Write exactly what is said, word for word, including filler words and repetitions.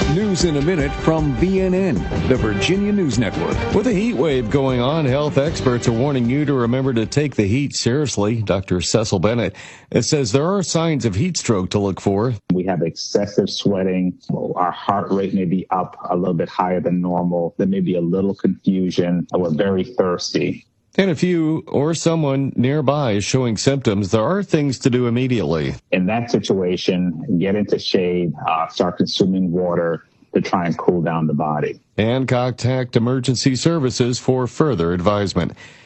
News in a minute from V N N, the Virginia News Network. With a heat wave going on, health experts are warning you to remember to take the heat seriously. Doctor Cecil Bennett says there are signs of heat stroke to look for. We have excessive sweating. Our heart rate may be up a little bit higher than normal. There may be a little confusion. We're very thirsty. And if you or someone nearby is showing symptoms, there are things to do immediately. In that situation, get into shade, uh, start consuming water to try and cool down the body. And contact emergency services for further advisement.